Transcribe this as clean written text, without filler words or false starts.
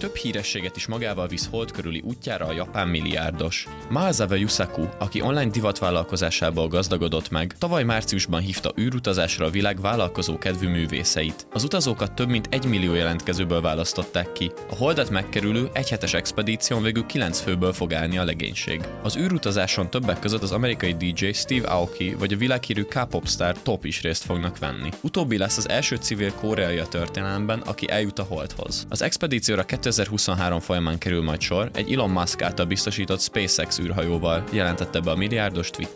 több hírességet is magával visz hold körüli útjára a japán milliárdos. Maezawa Yusaku, aki online divatvállalkozásából gazdagodott meg, tavaly márciusban hívta űrutazásra a világ vállalkozó kedvű művészeit. Az utazókat több mint 1 millió jelentkezőből választották ki. A holdat megkerülő egyhetes expedíción végül 9 főből fog állni a legénység. Az űrutazáson többek között az amerikai DJ Steve Aoki vagy a világhírű K-pop sztár Top is részt fognak venni. Utóbbi lesz az első civil koreai a történelemben, aki eljut a holdhoz. Az expedícióra 2023 folyamán kerül majd sor egy Elon Musk által biztosított SpaceX űrhajóval, jelentette be a milliárdos Twitter.